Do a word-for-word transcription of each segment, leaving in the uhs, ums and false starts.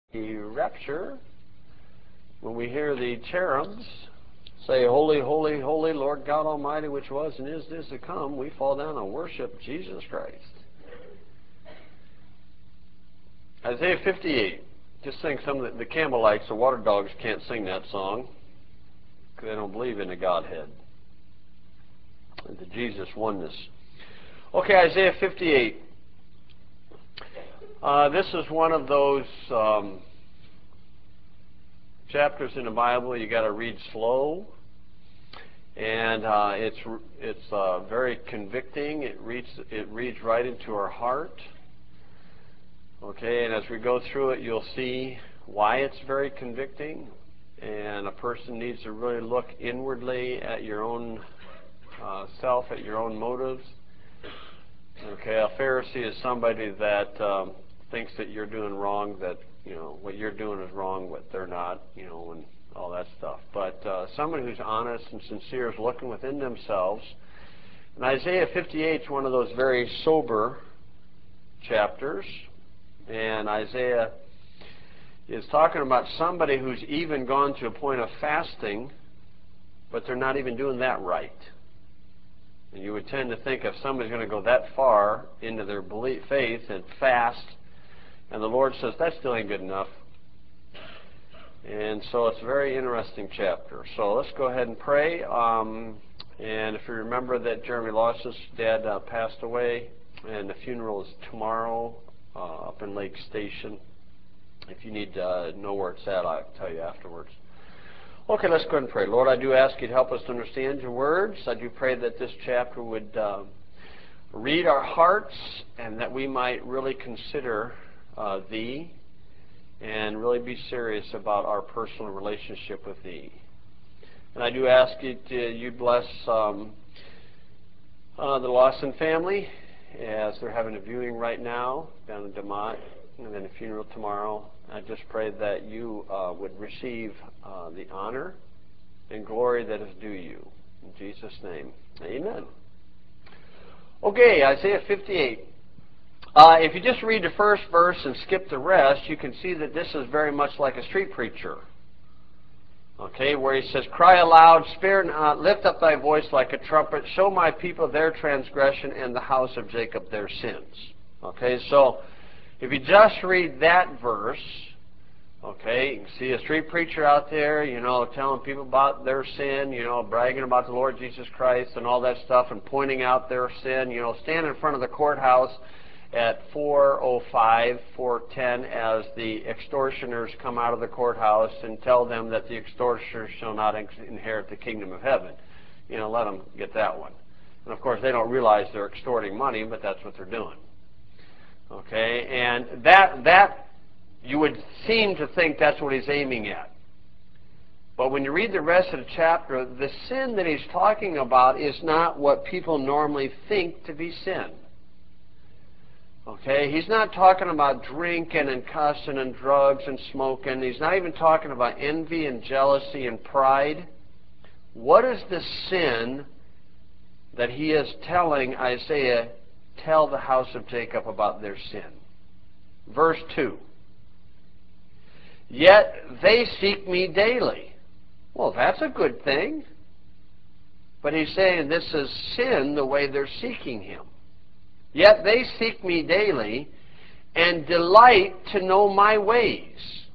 the rapture, when we hear the cherubs say, "Holy, holy, holy, Lord God Almighty, which was and is, is to come," we fall down and worship Jesus Christ. Isaiah fifty-eight. Just think some of the, the Campbellites, the water dogs, can't sing that song because they don't believe in the Godhead, the Jesus oneness. Okay, Isaiah fifty-eight. Uh, this is one of those um, chapters in the Bible you got to read slow, and uh, it's it's uh, very convicting. It reads it reads right into our heart. Okay, and as we go through it, you'll see why it's very convicting, and a person needs to really look inwardly at your own uh, self, at your own motives. Okay, a Pharisee is somebody that um, thinks that you're doing wrong, that you know what you're doing is wrong, what they're not, you know, and all that stuff. But uh, somebody who's honest and sincere is looking within themselves. And Isaiah fifty-eight is one of those very sober chapters. And Isaiah is talking about somebody who's even gone to a point of fasting, but they're not even doing that right. And you would tend to think if somebody's going to go that far into their belief, faith and fast, and the Lord says, that still ain't good enough. And so it's a very interesting chapter. So let's go ahead and pray. Um, and if you remember that Jeremy lost his dad, uh, passed away, and the funeral is tomorrow uh, up in Lake Station. If you need to uh, know where it's at, I'll tell you afterwards. Okay, let's go ahead and pray. Lord, I do ask you to help us to understand your words. I do pray that this chapter would uh, read our hearts and that we might really consider uh, thee and really be serious about our personal relationship with thee. And I do ask you to you bless um, uh, the Lawson family as they're having a viewing right now down in DeMont, and then a funeral tomorrow. I just pray that you uh, would receive uh, the honor and glory that is due you. In Jesus' name, amen. Okay, Isaiah fifty-eight. Uh, if you just read the first verse and skip the rest, you can see that this is very much like a street preacher. Okay, where he says, "Cry aloud, spare not, lift up thy voice like a trumpet, show my people their transgression and the house of Jacob their sins." Okay, so if you just read that verse, okay, you can see a street preacher out there, you know, telling people about their sin, you know, bragging about the Lord Jesus Christ and all that stuff and pointing out their sin, you know, stand in front of the courthouse at four oh five, four ten as the extortioners come out of the courthouse and tell them that the extortioners shall not inherit the kingdom of heaven. You know, let them get that one. And of course, they don't realize they're extorting money, but that's what they're doing. Okay, and that, that you would seem to think that's what he's aiming at. But when you read the rest of the chapter, the sin that he's talking about is not what people normally think to be sin. Okay, he's not talking about drinking and cussing and drugs and smoking. He's not even talking about envy and jealousy and pride. What is the sin that he is telling Isaiah, tell the house of Jacob about their sin? Verse two. "Yet they seek me daily." Well, that's a good thing. But he's saying this is sin the way they're seeking him. "Yet they seek me daily and delight to know my ways.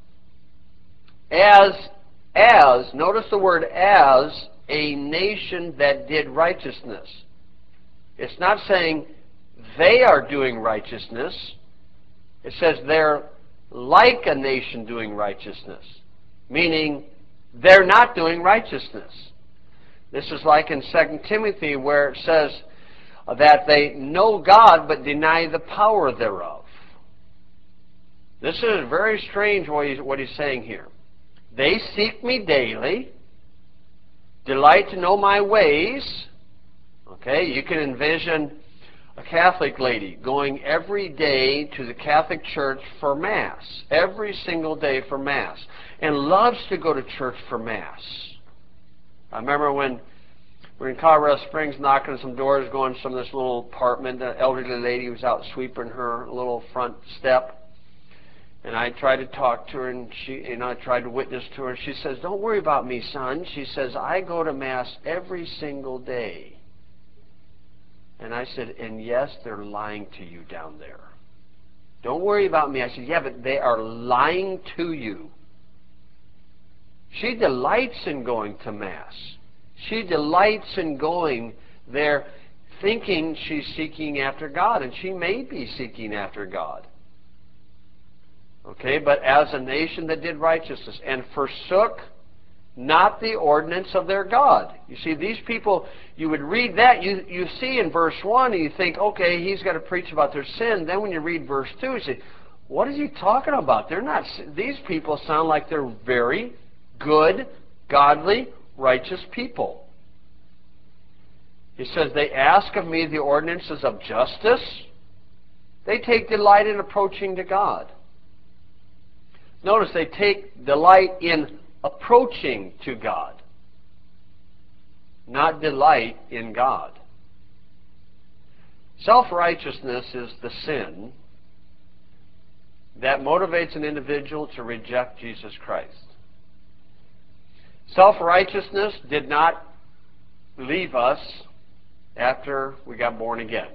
As, as, notice the word as, a nation that did righteousness." It's not saying they are doing righteousness. It says they're like a nation doing righteousness, meaning they're not doing righteousness. This is like in Second Timothy where it says that they know God but deny the power thereof. This is very strange what he's, what he's saying here. They seek me daily, delight to know my ways. Okay, you can envision a Catholic lady going every day to the Catholic Church for Mass, every single day for Mass, and loves to go to church for Mass. I remember when we were in Colorado Springs knocking on some doors, going to some of this little apartment, an elderly lady was out sweeping her little front step, And I tried to talk to her, and she, you know, I tried to witness to her. And she says, "Don't worry about me, son." She says, "I go to Mass every single day." And I said, "And yes, they're lying to you down there. Don't worry about me." I said, "Yeah, but they are lying to you." She delights in going to Mass. She delights in going there thinking she's seeking after God, and she may be seeking after God. Okay, but as a nation that did righteousness and forsook not the ordinance of their God. You see, these people, you would read that, you, you see in verse one, and you think, okay, he's got to preach about their sin. Then when you read verse two, you say, what is he talking about? They're not, these people sound like they're very good, godly, righteous people. He says, they ask of me the ordinances of justice. They take delight in approaching to God. Notice they take delight in approaching to God, not delight in God. Self-righteousness is the sin that motivates an individual to reject Jesus Christ. Self-righteousness did not leave us after we got born again.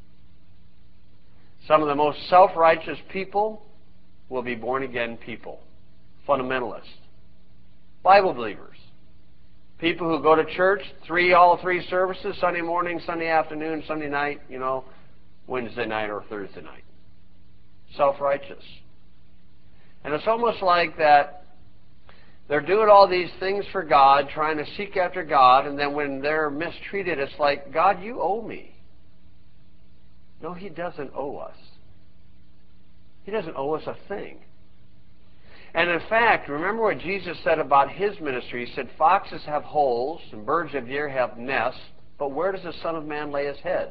Some of the most self-righteous people will be born-again people, fundamentalists, Bible believers, people who go to church, three, all three services, Sunday morning, Sunday afternoon, Sunday night, you know, Wednesday night or Thursday night. Self-righteous. And it's almost like that they're doing all these things for God, trying to seek after God, and then when they're mistreated, it's like, God, you owe me. No, he doesn't owe us. He doesn't owe us a thing. And in fact, remember what Jesus said about his ministry. He said, foxes have holes and birds of the air have nests, but where does the Son of Man lay his head?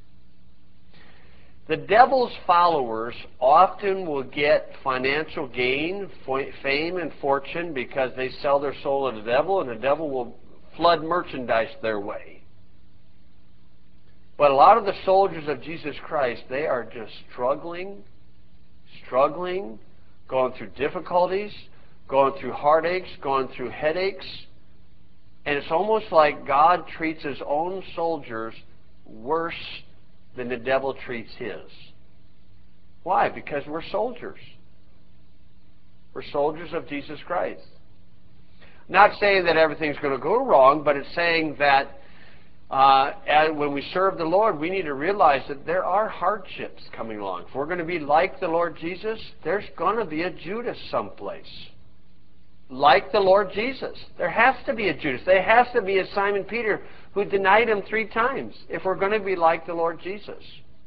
The devil's followers often will get financial gain, fame, and fortune because they sell their soul to the devil, and the devil will flood merchandise their way. But a lot of the soldiers of Jesus Christ, they are just struggling, struggling, going through difficulties, going through heartaches, going through headaches. And it's almost like God treats his own soldiers worse than the devil treats his. Why? Because we're soldiers. We're soldiers of Jesus Christ. Not saying that everything's going to go wrong, but it's saying that Uh, and when we serve the Lord, we need to realize that there are hardships coming along. If we're going to be like the Lord Jesus, there's going to be a Judas someplace. Like the Lord Jesus. There has to be a Judas. There has to be a Simon Peter who denied him three times if we're going to be like the Lord Jesus.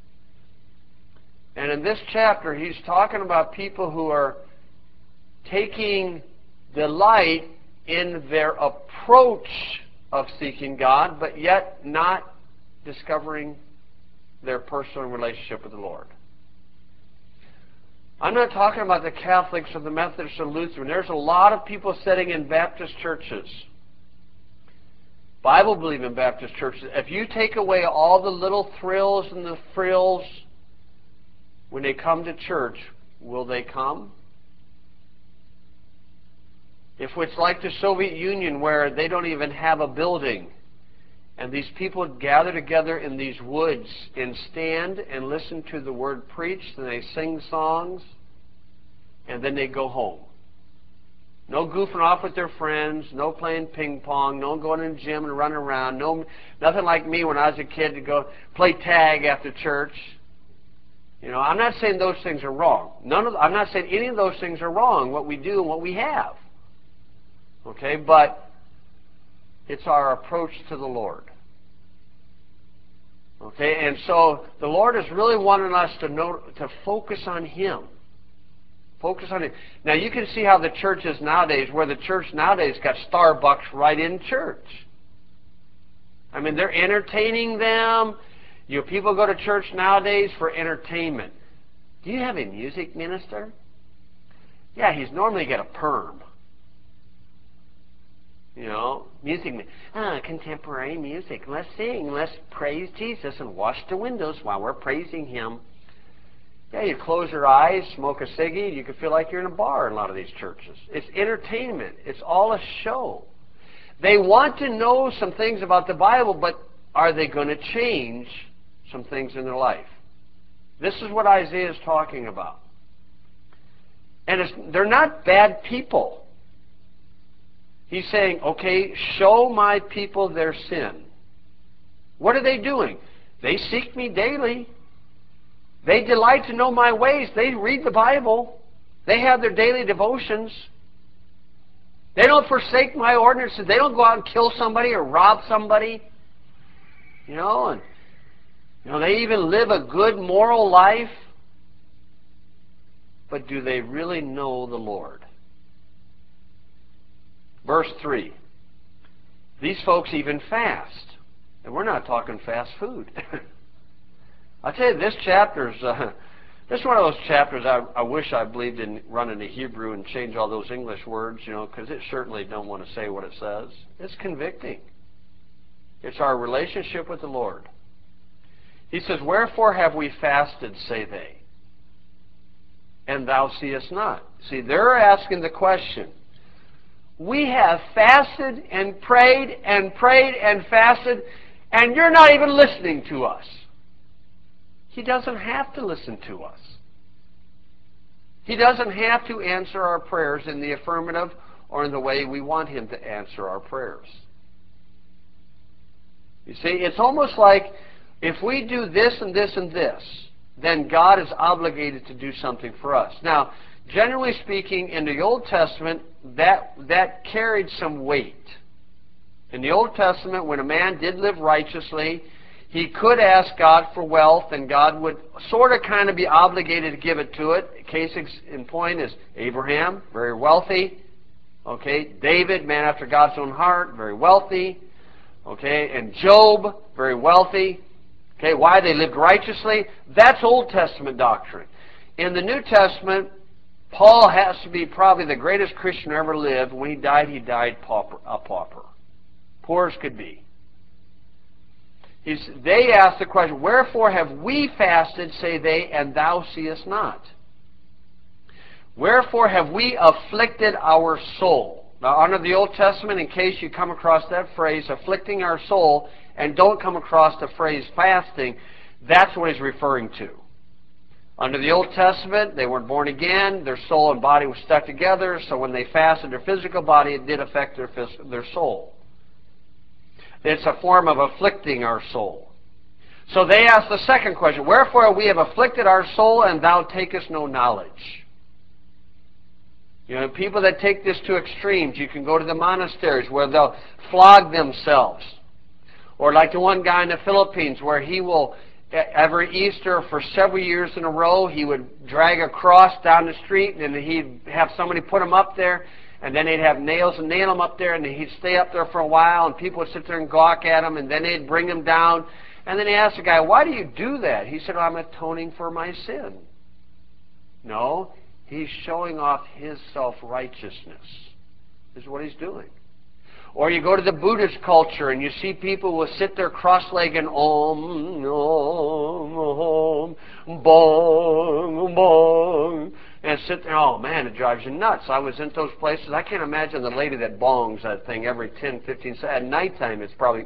And in this chapter, he's talking about people who are taking delight in their approach of seeking God, but yet not discovering their personal relationship with the Lord. I'm not talking about the Catholics or the Methodists or Lutheran. There's a lot of people sitting in Baptist churches, Bible-believing Baptist churches. If you take away all the little thrills and the frills when they come to church, will they come? If it's like the Soviet Union where they don't even have a building, and these people gather together in these woods and stand and listen to the word preached, and they sing songs, and then they go home. No goofing off with their friends, no playing ping pong, no going in the gym and running around, no nothing like me when I was a kid to go play tag after church. You know, I'm not saying those things are wrong. None of I'm not saying any of those things are wrong, what we do and what we have. Okay, but it's our approach to the Lord. Okay, and so the Lord is really wanting us to know, to focus on Him. Focus on Him. Now you can see how the church is nowadays, where the church nowadays got Starbucks right in church. I mean, they're entertaining them. You know, people go to church nowadays for entertainment. Do you have a music minister? Yeah, he's normally got a perm. You know, music, ah, contemporary music. Let's sing, let's praise Jesus and wash the windows while we're praising Him. Yeah, you close your eyes, smoke a ciggy, you can feel like you're in a bar in a lot of these churches. It's entertainment. It's all a show. They want to know some things about the Bible, but are they going to change some things in their life? This is what Isaiah is talking about. And it's, they're not bad people. He's saying, okay, show my people their sin. What are they doing? They seek me daily. They delight to know my ways. They read the Bible. They have their daily devotions. They don't forsake my ordinances. They don't go out and kill somebody or rob somebody. You know, and you know, they even live a good moral life. But do they really know the Lord? Verse three. These folks even fast. And we're not talking fast food. I'll tell you, this chapter's, uh, this is one of those chapters I, I wish I believed in running to Hebrew and change all those English words, you know, because it certainly don't want to say what it says. It's convicting. It's our relationship with the Lord. He says, wherefore have we fasted, say they, and thou seest not? See, they're asking the question. We have fasted and prayed and prayed and fasted, and you're not even listening to us. He doesn't have to listen to us. He doesn't have to answer our prayers in the affirmative or in the way we want Him to answer our prayers. You see, it's almost like if we do this and this and this, then God is obligated to do something for us. Now, generally speaking, in the Old Testament, that, that carried some weight. In the Old Testament, when a man did live righteously, he could ask God for wealth, and God would sort of kind of be obligated to give it to it. Case in point is Abraham, very wealthy. Okay, David, man after God's own heart, very wealthy. Okay, and Job, very wealthy. Okay, why? They lived righteously. That's Old Testament doctrine. In the New Testament, Paul has to be probably the greatest Christian who ever lived. When he died, he died pauper, a pauper. Poor as could be. He's, they ask the question, wherefore have we fasted, say they, and thou seest not? Wherefore have we afflicted our soul? Now, under the Old Testament, in case you come across that phrase, afflicting our soul, and don't come across the phrase fasting, that's what he's referring to. Under the Old Testament, they weren't born again, their soul and body were stuck together, so when they fasted their physical body, it did affect their, their soul. It's a form of afflicting our soul. So they ask the second question, wherefore we have afflicted our soul, and thou takest no knowledge. You know, people that take this to extremes, you can go to the monasteries where they'll flog themselves. Or like the one guy in the Philippines where he will, every Easter for several years in a row, he would drag a cross down the street, and he'd have somebody put him up there, and then they'd have nails and nail him up there, and he'd stay up there for a while, and people would sit there and gawk at him, and then they'd bring him down. And then he asked the guy, why do you do that? He said, oh, I'm atoning for my sin. No, he's showing off his self-righteousness, is what he's doing. Or you go to the Buddhist culture and you see people will sit there cross-legged and om, om, om, bong, bong, and sit there. Oh man, it drives you nuts. I was in those places. I can't imagine the lady that bongs that thing every ten, fifteen seconds. At nighttime, it's probably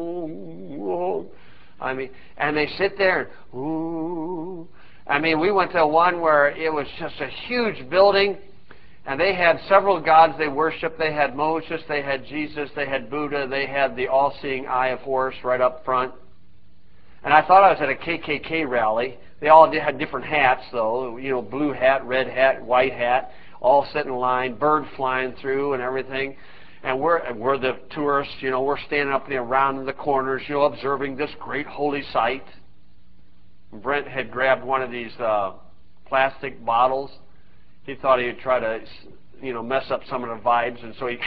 ooh, I mean, and they sit there and ooh. I mean, we went to one where it was just a huge building. And they had several gods they worshiped. They had Moses, they had Jesus, they had Buddha, they had the all-seeing eye of Horus right up front. And I thought I was at a K K K rally. They all had different hats, though. You know, blue hat, red hat, white hat, all sitting in line, bird flying through and everything. And we're, we're the tourists, you know, we're standing up there around in the corners, you know, observing this great holy sight. Brent had grabbed one of these uh, plastic bottles. He thought he would try to, you know, mess up some of the vibes, and so he,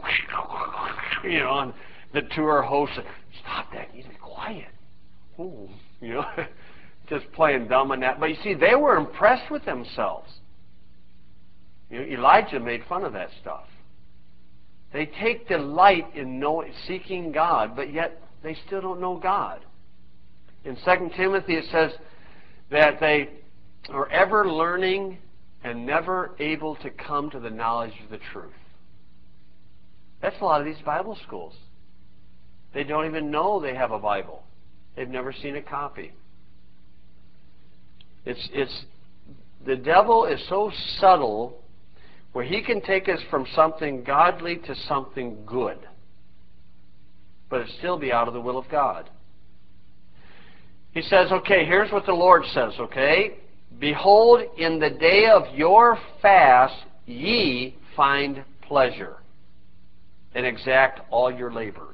you know, and the tour host said, stop that, you need to be quiet. Ooh, you know, just playing dumb on that. But you see, they were impressed with themselves. You know, Elijah made fun of that stuff. They take delight in knowing, seeking God, but yet they still don't know God. In Second Timothy it says that they are ever learning and never able to come to the knowledge of the truth. That's a lot of these Bible schools. They don't even know they have a Bible. They've never seen a copy. It's, it's, the devil is so subtle where he can take us from something godly to something good, but it still be out of the will of God. He says, okay, here's what the Lord says, okay? Behold, in the day of your fast ye find pleasure, and exact all your labors.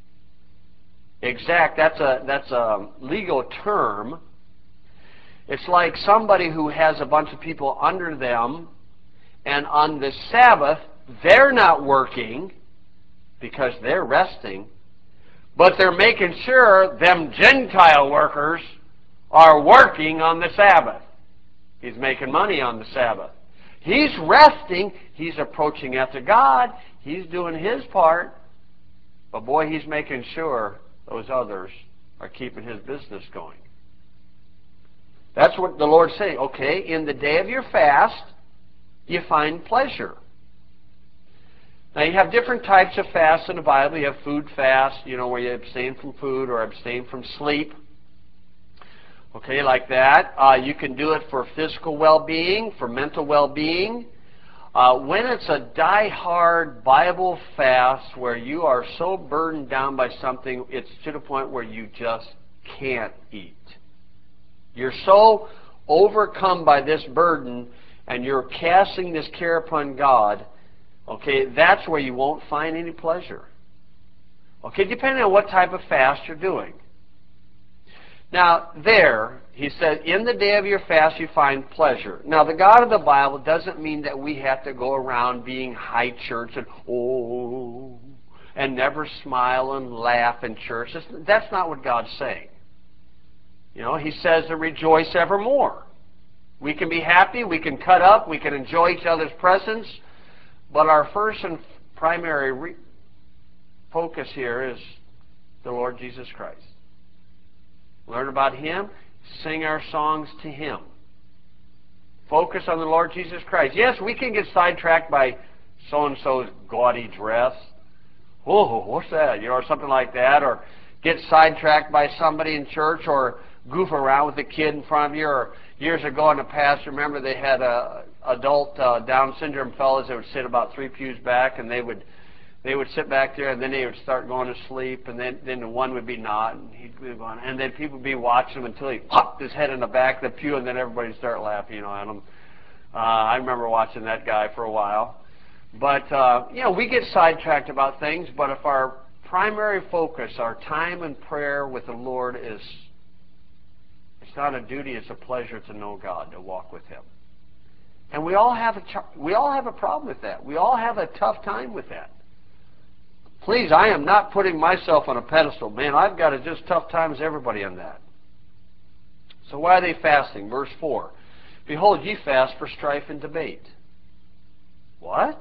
Exact, that's a, that's a legal term. It's like somebody who has a bunch of people under them, and on the Sabbath, they're not working because they're resting, but they're making sure them Gentile workers are working on the Sabbath. He's making money on the Sabbath. He's resting. He's approaching after God. He's doing his part. But boy, he's making sure those others are keeping his business going. That's what the Lord's saying. Okay, in the day of your fast, you find pleasure. Now, you have different types of fasts in the Bible. You have food fast, you know, where you abstain from food or abstain from sleep. Okay, like that. Uh, you can do it for physical well-being, for mental well-being. Uh, when it's a die-hard Bible fast where you are so burdened down by something, it's to the point where you just can't eat. You're so overcome by this burden and you're casting this care upon God, okay, that's where you won't find any pleasure. Okay, depending on what type of fast you're doing. Now, there, he said, in the day of your fast you find pleasure. Now, the God of the Bible doesn't mean that we have to go around being high church and, oh, and never smile and laugh in church. That's not what God's saying. You know, he says to rejoice evermore. We can be happy, we can cut up, we can enjoy each other's presence, but our first and primary re- focus here is the Lord Jesus Christ. Learn about him, sing our songs to him. Focus on the Lord Jesus Christ. Yes, we can get sidetracked by so-and-so's gaudy dress. Oh, what's that? You know, or something like that. Or get sidetracked by somebody in church, or goof around with a kid in front of you. Or years ago in the past, remember they had a adult uh, Down syndrome fellows that would sit about three pews back, and they would They would sit back there, and then they would start going to sleep, and then, then the one would be nodding, he'd be going, and then people would be watching him until he popped his head in the back of the pew, and then everybody would start laughing, you know, at him. Uh, I remember watching that guy for a while. But, uh, you know, we get sidetracked about things, but if our primary focus, our time in prayer with the Lord is, it's not a duty, it's a pleasure to know God, to walk with him. And we all have a, we all have a problem with that. We all have a tough time with that. Please, I am not putting myself on a pedestal. Man, I've got as just tough time as everybody on that. So why are they fasting? Verse four. Behold, ye fast for strife and debate. What?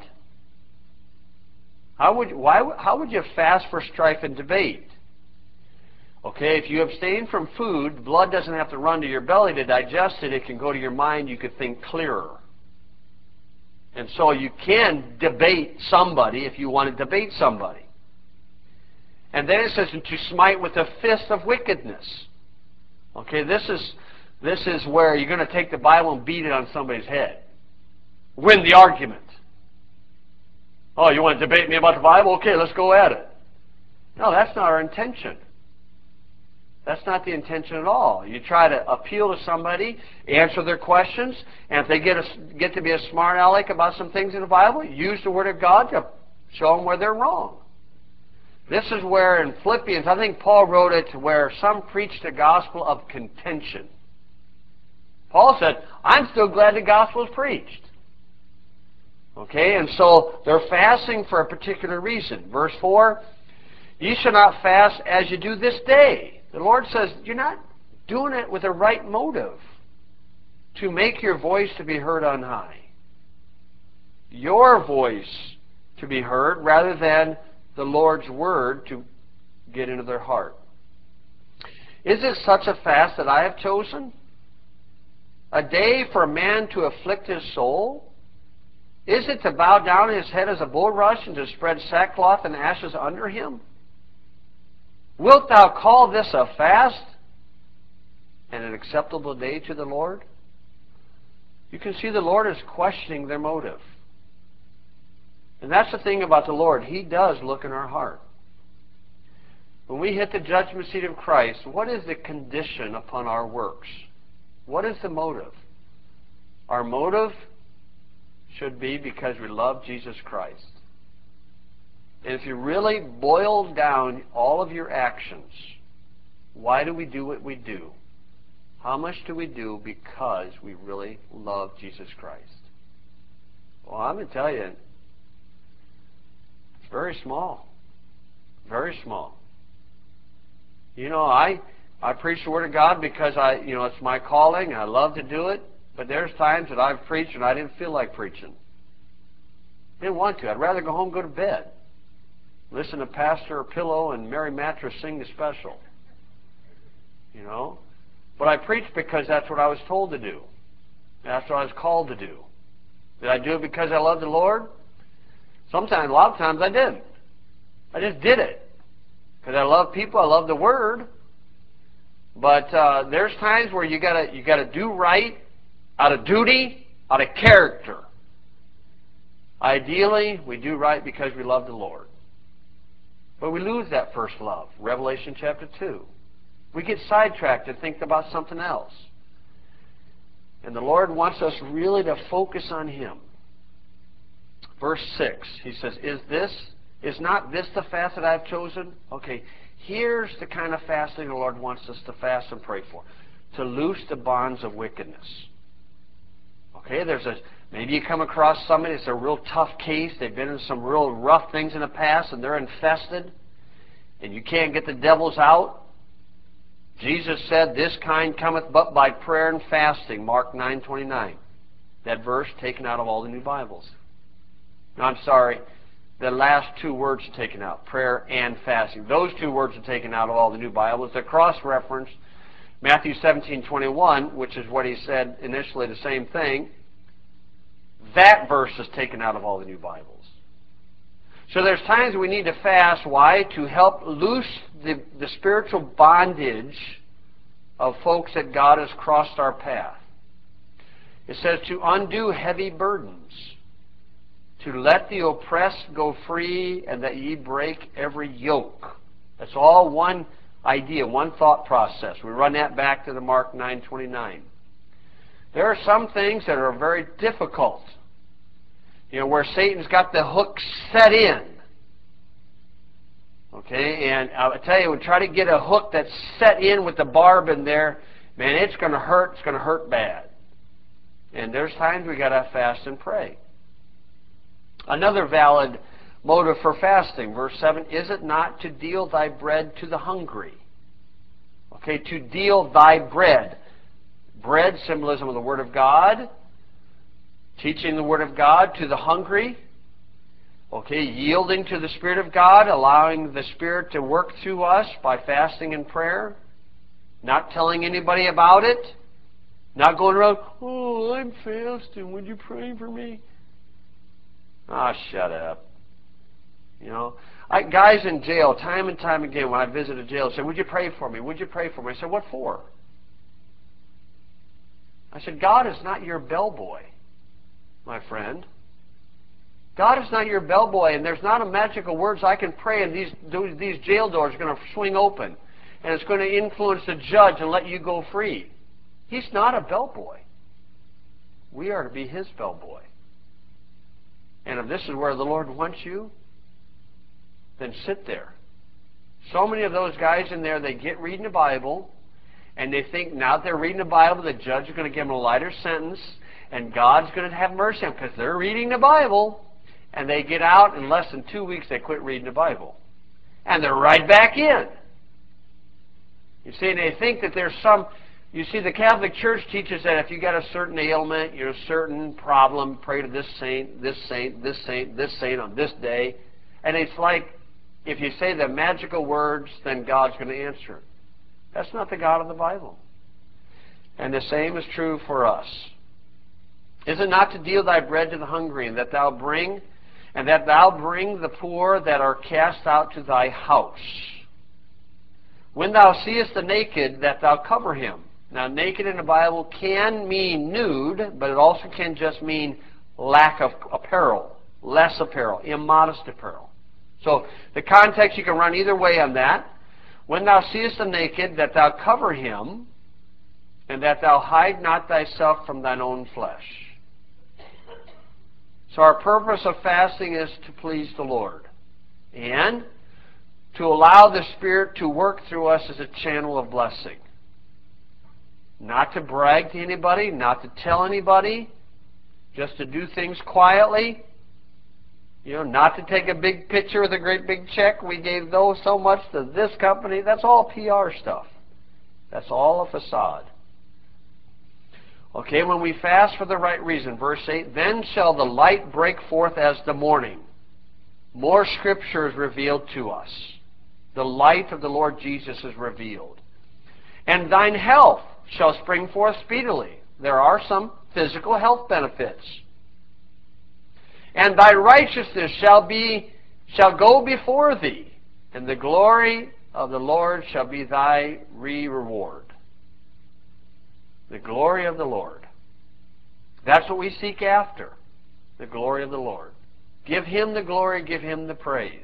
How would, why, how would you fast for strife and debate? Okay, if you abstain from food, blood doesn't have to run to your belly to digest it. It can go to your mind. You could think clearer. And so you can debate somebody if you want to debate somebody. And then it says, and to smite with a fist of wickedness. Okay, this is, this is where you're going to take the Bible and beat it on somebody's head. Win the argument. Oh, you want to debate me about the Bible? Okay, let's go at it. No, that's not our intention. That's not the intention at all. You try to appeal to somebody, answer their questions, and if they get, a, get to be a smart aleck about some things in the Bible, use the Word of God to show them where they're wrong. This is where in Philippians, I think Paul wrote it, where some preach the gospel of contention. Paul said, I'm still glad the gospel is preached. Okay, and so they're fasting for a particular reason. Verse four, ye shall not fast as you do this day. The Lord says, you're not doing it with a right motive, to make your voice to be heard on high. Your voice to be heard, rather than the Lord's word to get into their heart. Is it such a fast that I have chosen? A day for a man to afflict his soul? Is it to bow down his head as a bulrush and to spread sackcloth and ashes under him? Wilt thou call this a fast and an acceptable day to the Lord? You can see the Lord is questioning their motive. And that's the thing about the Lord. He does look in our heart. When we hit the judgment seat of Christ, what is the condition upon our works? What is the motive? Our motive should be because we love Jesus Christ. And if you really boil down all of your actions, why do we do what we do? How much do we do because we really love Jesus Christ? Well, I'm going to tell you, it's very small. Very small. You know, I I preach the Word of God because I, you know, it's my calling. I love to do it. But there's times that I've preached and I didn't feel like preaching. I didn't want to. I'd rather go home and go to bed. Listen to Pastor Pillow and Mary Mattress sing the special. You know? But I preached because that's what I was told to do. That's what I was called to do. Did I do it because I love the Lord? Sometimes, a lot of times I didn't. I just did it. Because I love people, I love the Word. But uh, there's times where you gotta you gotta do right out of duty, out of character. Ideally, we do right because we love the Lord. But we lose that first love. Revelation chapter two. We get sidetracked and think about something else. And the Lord wants us really to focus on Him. Verse six, He says, Is this, is not this the fast that I've chosen? Okay, here's the kind of fasting the Lord wants us to fast and pray for. To loose the bonds of wickedness. Okay, there's a, maybe you come across somebody that's a real tough case. They've been in some real rough things in the past and they're infested. And you can't get the devils out. Jesus said, this kind cometh but by prayer and fasting. Mark nine twenty-nine. That verse taken out of all the new Bibles. No, I'm sorry. The last two words are taken out. Prayer and fasting. Those two words are taken out of all the new Bibles. They're cross-referenced. Matthew seventeen twenty-one, which is what he said initially, the same thing. That verse is taken out of all the new Bibles. So there's times we need to fast. Why? To help loose the, the spiritual bondage of folks that God has crossed our path. It says to undo heavy burdens, to let the oppressed go free, and that ye break every yoke. That's all one idea, one thought process. We run that back to the Mark nine twenty-nine. There are some things that are very difficult. You know, where Satan's got the hook set in. Okay, and I'll tell you, we try to get a hook that's set in with the barb in there, man, it's going to hurt. It's going to hurt bad. And there's times we got to fast and pray. Another valid motive for fasting, verse seven, is it not to deal thy bread to the hungry? Okay, to deal thy bread. Bread, symbolism of the Word of God. Teaching the Word of God to the hungry. Okay, yielding to the Spirit of God, allowing the Spirit to work through us by fasting and prayer. Not telling anybody about it. Not going around, oh, I'm fasting, would you pray for me? Ah, oh, shut up. You know, I, guys in jail, time and time again, when I visit a jail, say, would you pray for me? Would you pray for me? I said, what for? I said, God is not your bellboy, my friend. God is not your bellboy, and there's not a magical words I can pray, and these, these jail doors are going to swing open, and it's going to influence the judge and let you go free. He's not a bellboy. We are to be His bellboy. And if this is where the Lord wants you, then sit there. So many of those guys in there, they get reading the Bible, and they think now that they're reading the Bible, the judge is going to give them a lighter sentence, and God's going to have mercy on them because they're reading the Bible, and they get out in less than two weeks, they quit reading the Bible. And they're right back in. You see, and they think that there's some... You see, the Catholic Church teaches that if you got a certain ailment, you know, a certain problem, pray to this saint, this saint, this saint, this saint on this day. And it's like, if you say the magical words, then God's going to answer it. That's not the God of the Bible. And the same is true for us. Is it not to deal thy bread to the hungry, and that thou bring, and that thou bring the poor that are cast out to thy house? When thou seest the naked, that thou cover him. Now, naked in the Bible can mean nude, but it also can just mean lack of apparel, less apparel, immodest apparel. So the context, you can run either way on that. When thou seest the naked, that thou cover him, and that thou hide not thyself from thine own flesh. So our purpose of fasting is to please the Lord, and to allow the Spirit to work through us as a channel of blessing. Not to brag to anybody, not to tell anybody, just to do things quietly. You know, not to take a big picture with a great big check. We gave those so much to this company. That's all P R stuff. That's all a facade. Okay, when we fast for the right reason, verse eight, then shall the light break forth as the morning. More Scripture is revealed to us. The light of the Lord Jesus is revealed. And thine health shall spring forth speedily. There are some physical health benefits. And thy righteousness shall be shall go before thee, and the glory of the Lord shall be thy reward. The glory of the Lord. That's what we seek after. The glory of the Lord. Give Him the glory, give Him the praise.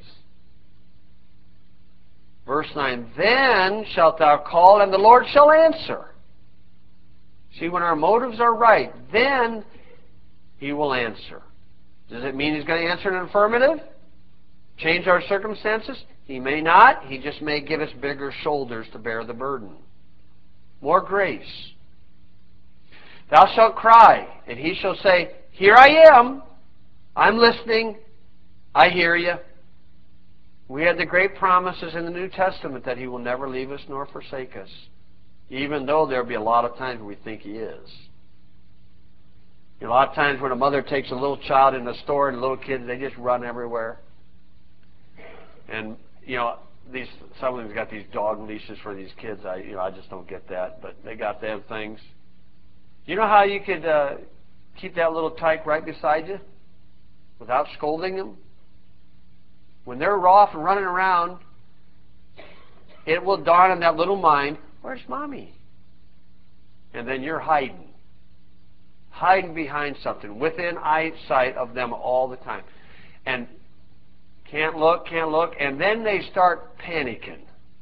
Verse nine, then shalt thou call, and the Lord shall answer. See, when our motives are right, then He will answer. Does it mean He's going to answer in an affirmative? Change our circumstances? He may not. He just may give us bigger shoulders to bear the burden. More grace. Thou shalt cry, and He shall say, here I am. I'm listening. I hear you. We had the great promises in the New Testament that He will never leave us nor forsake us, even though there'll be a lot of times when we think He is. You know, a lot of times when a mother takes a little child in the store and little kids, they just run everywhere. And, you know, these some of them got these dog leashes for these kids. I, you know, I just don't get that, but they got them things. You know how you could uh, keep that little tyke right beside you without scolding them? When they're off and running around, it will dawn on that little mind, where's Mommy? And then you're hiding. Hiding behind something, within eyesight of them all the time. And can't look, can't look, and then they start panicking.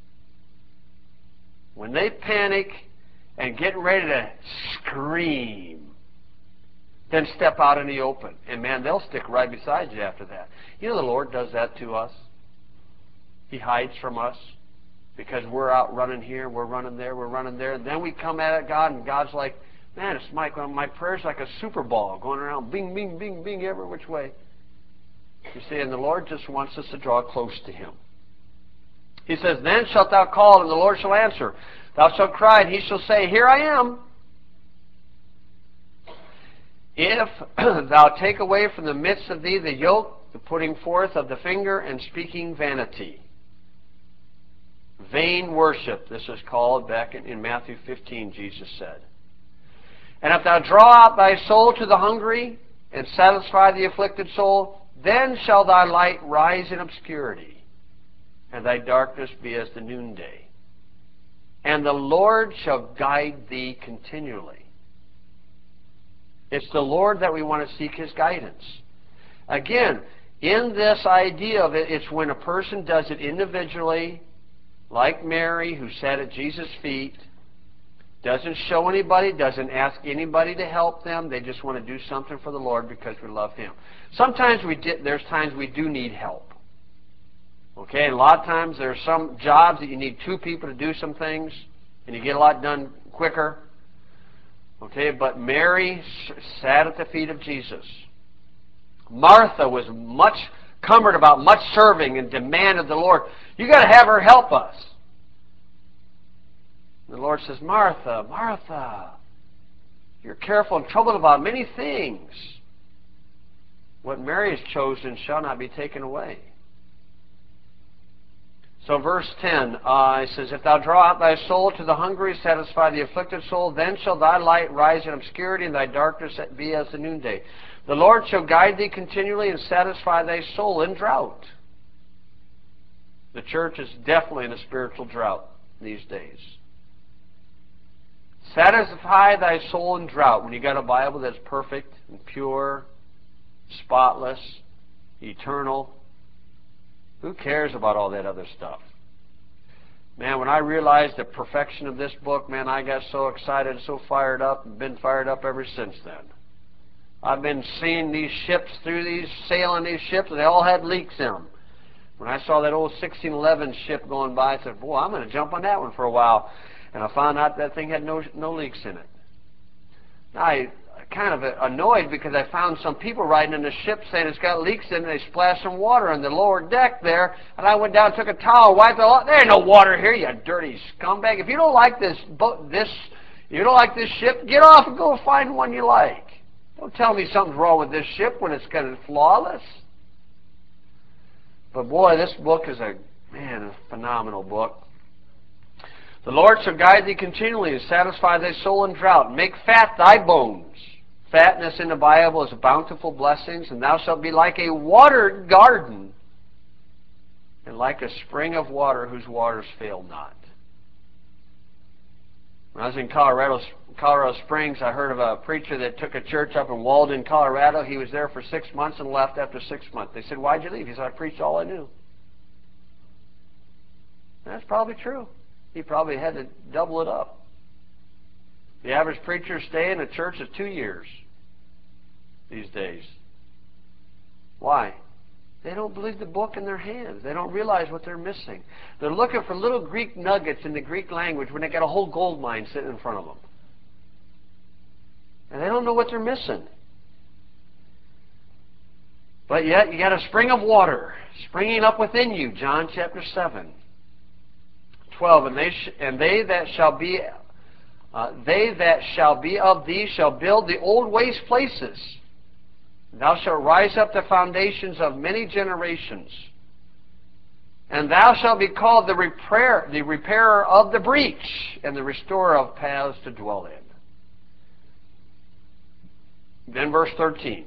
When they panic and get ready to scream, then step out in the open. And man, they'll stick right beside you after that. You know, the Lord does that to us. He hides from us because we're out running here, we're running there, we're running there. And then we come at God, and God's like, man, it's my, my prayer's like a super ball going around, bing, bing, bing, bing, every which way. You see, and the Lord just wants us to draw close to Him. He says, then shalt thou call, and the Lord shall answer. Thou shalt cry, and He shall say, here I am. If thou take away from the midst of thee the yoke, the putting forth of the finger, and speaking vanity. Vain worship, this is called back in, in Matthew fifteen, Jesus said. And if thou draw out thy soul to the hungry, and satisfy the afflicted soul, then shall thy light rise in obscurity, and thy darkness be as the noonday. And the Lord shall guide thee continually. It's the Lord that we want to seek His guidance. Again, in this idea of it, it's when a person does it individually, like Mary, who sat at Jesus' feet, doesn't show anybody, doesn't ask anybody to help them. They just want to do something for the Lord because we love Him. Sometimes we did, there's times we do need help. Okay, and a lot of times there are some jobs that you need two people to do some things, and you get a lot done quicker. Okay, but Mary sat at the feet of Jesus. Martha was much cumbered about much serving and demanded the Lord, you got to have her help us. The Lord says, Martha, Martha, you're careful and troubled about many things. What Mary has chosen shall not be taken away. So verse ten, uh, it says, If thou draw out thy soul to the hungry, satisfy the afflicted soul, then shall thy light rise in obscurity, and thy darkness be as the noonday. The Lord shall guide thee continually and satisfy thy soul in drought. The church is definitely in a spiritual drought these days. Satisfy thy soul in drought. When you got a Bible that's perfect and pure, spotless, eternal, who cares about all that other stuff? Man, when I realized the perfection of this book, man, I got so excited, so fired up, and been fired up ever since then. I've been seeing these ships through these, sailing these ships, and they all had leaks in them. When I saw that old sixteen eleven ship going by, I said, boy, I'm going to jump on that one for a while. And I found out that thing had no, no leaks in it. Now, I kind of annoyed because I found some people riding in the ship saying it's got leaks in it. They splashed some water on the lower deck there, and I went down, took a towel, wiped it all. There ain't no water here, you dirty scumbag. If you don't like this boat, this, you don't like this ship, get off and go find one you like. Don't tell me something's wrong with this ship when it's kind of flawless. But boy, this book is a man, a phenomenal book. The Lord shall guide thee continually and satisfy thy soul in drought. Make fat thy bones. Fatness in the Bible is bountiful blessings, and thou shalt be like a watered garden, and like a spring of water whose waters fail not. When I was in Colorado, Colorado Springs, I heard of a preacher that took a church up in Walden, Colorado. He was there for six months and left after six months. They said, why'd you leave? He said, I preached all I knew. And that's probably true. He probably had to double it up. The average preacher stay in a church is two years these days. Why? They don't believe the book in their hands. They don't realize what they're missing. They're looking for little Greek nuggets in the Greek language when they got a whole gold mine sitting in front of them. And they don't know what they're missing. But yet, you got a spring of water springing up within you, John chapter seven. twelve, and they, sh and they that shall be uh, they that shall be of thee shall build the old waste places. Thou shalt rise up the foundations of many generations, and thou shalt be called the repairer, the repairer of the breach, and the restorer of paths to dwell in. Then verse thirteen.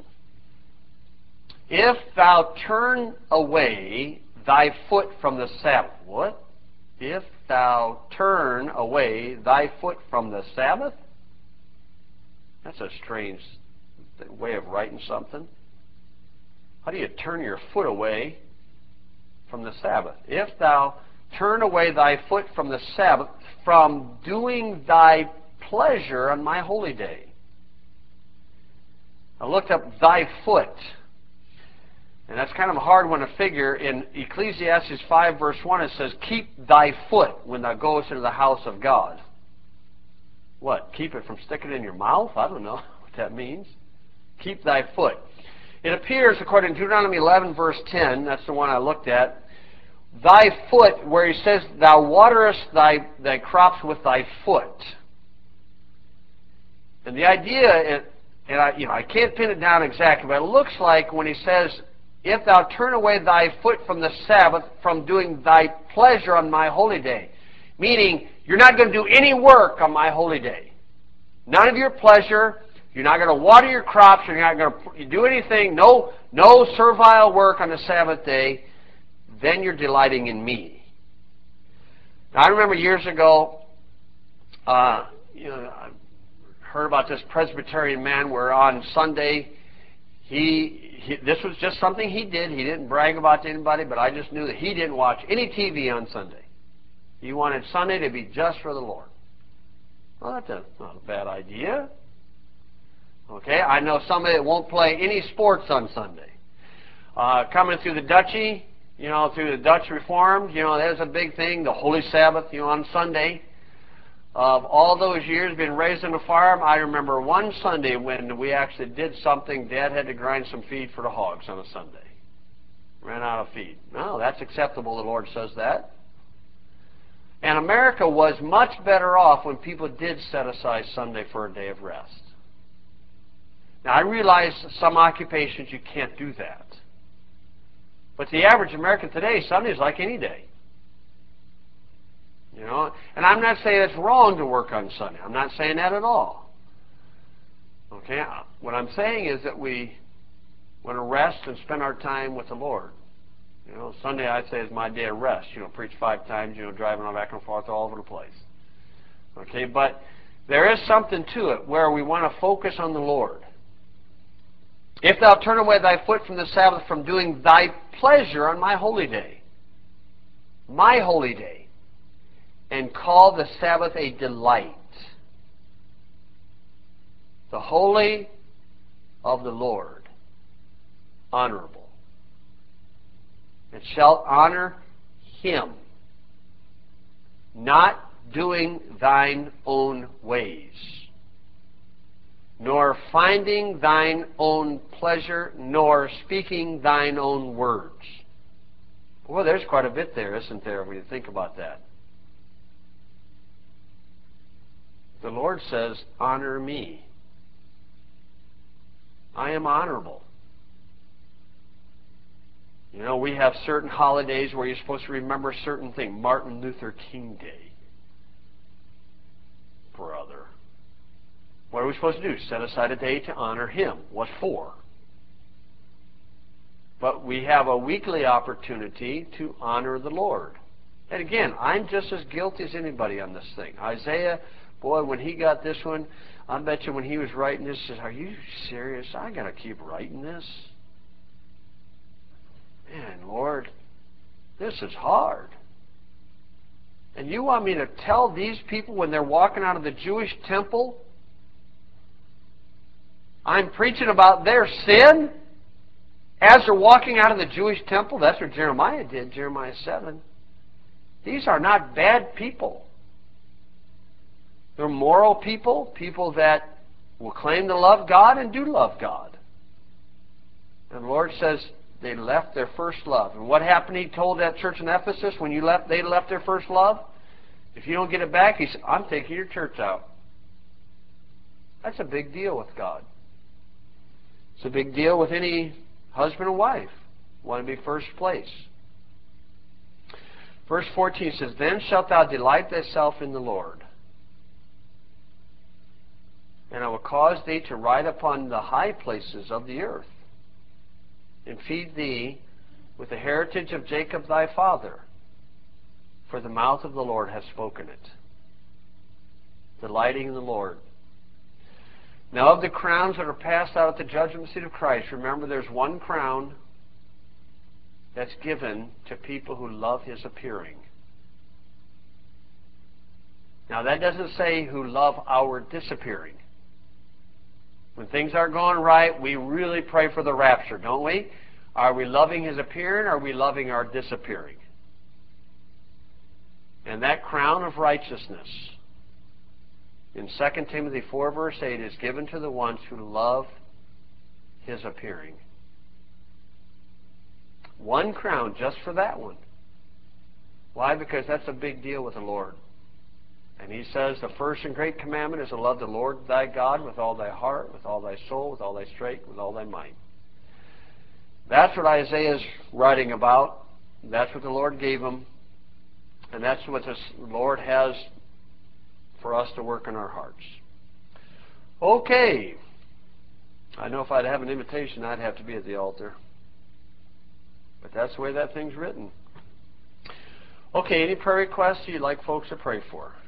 If thou turn away thy foot from the Sabbath. What? If thou turn away thy foot from the Sabbath? That's a strange way of writing something. How do you turn your foot away from the Sabbath? If thou turn away thy foot from the Sabbath, from doing thy pleasure on my holy day. I looked up thy foot. And that's kind of a hard one to figure. In Ecclesiastes five verse one it says, keep thy foot when thou goest into the house of God. What? Keep it from sticking in your mouth? I don't know what that means. Keep thy foot. It appears, according to Deuteronomy eleven verse ten, that's the one I looked at, thy foot, where he says, thou waterest thy, thy crops with thy foot. And the idea, and I, you know, I can't pin it down exactly, but it looks like when he says, if thou turn away thy foot from the Sabbath, from doing thy pleasure on my holy day. Meaning, you're not going to do any work on my holy day. None of your pleasure. You're not going to water your crops. You're not going to do anything. No, no servile work on the Sabbath day. Then you're delighting in me. Now, I remember years ago, uh, you know, I heard about this Presbyterian man where on Sunday, he... He, this was just something he did. He didn't brag about to anybody, but I just knew that he didn't watch any T V on Sunday. He wanted Sunday to be just for the Lord. Well, that's a, not a bad idea. Okay, I know somebody that won't play any sports on Sunday. Uh, coming through the Duchy, you know, through the Dutch Reformed, you know, there's a big thing, the Holy Sabbath, you know, on Sunday. Of all those years being raised on a farm, I remember one Sunday when we actually did something. Dad had to grind some feed for the hogs on a Sunday. Ran out of feed. No, that's acceptable. The Lord says that. And America was much better off when people did set aside Sunday for a day of rest. Now, I realize some occupations you can't do that. But the average American today, Sunday is like any day. You know, and I'm not saying it's wrong to work on Sunday. I'm not saying that at all. Okay, what I'm saying is that we want to rest and spend our time with the Lord. You know, Sunday I say is my day of rest. You know, preach five times. You know, driving back and forth all over the place. Okay, but there is something to it where we want to focus on the Lord. If thou turn away thy foot from the Sabbath, from doing thy pleasure on my holy day, my holy day, and call the Sabbath a delight, the holy of the Lord, honorable, and shalt honor him, not doing thine own ways, nor finding thine own pleasure, nor speaking thine own words. Well, there's quite a bit there, isn't there, when you think about that? The Lord says, honor me. I am honorable. You know, we have certain holidays where you're supposed to remember a certain thing. Martin Luther King Day. Brother. What are we supposed to do? Set aside a day to honor him. What for? But we have a weekly opportunity to honor the Lord. And again, I'm just as guilty as anybody on this thing. Isaiah, boy, when he got this one, I bet you when he was writing this, he says, are you serious? I got to keep writing this? Man, Lord, this is hard. And you want me to tell these people when they're walking out of the Jewish temple, I'm preaching about their sin as they're walking out of the Jewish temple? That's what Jeremiah did, Jeremiah seven. These are not bad people. They're moral people, people that will claim to love God and do love God. And the Lord says they left their first love. And what happened, he told that church in Ephesus, when you left, they left their first love? If you don't get it back, he said, I'm taking your church out. That's a big deal with God. It's a big deal with any husband and wife. Want to be first place. Verse fourteen says, then shalt thou delight thyself in the Lord, and I will cause thee to ride upon the high places of the earth, and feed thee with the heritage of Jacob thy father, for the mouth of the Lord hath spoken it. Delighting in the Lord. Now of the crowns that are passed out at the judgment seat of Christ, remember there's one crown that's given to people who love his appearing. Now that doesn't say who love our disappearing. When things aren't going right, we really pray for the rapture, don't we? Are we loving his appearing, or are we loving our disappearing? And that crown of righteousness in Second Timothy four, verse eight, is given to the ones who love his appearing. One crown just for that one. Why? Because that's a big deal with the Lord. And he says the first and great commandment is to love the Lord thy God with all thy heart, with all thy soul, with all thy strength, with all thy might. That's what Isaiah is writing about. That's what the Lord gave him. And that's what the Lord has for us to work in our hearts. Okay. I know if I'd have an invitation, I'd have to be at the altar. But that's the way that thing's written. Okay, any prayer requests you'd like folks to pray for?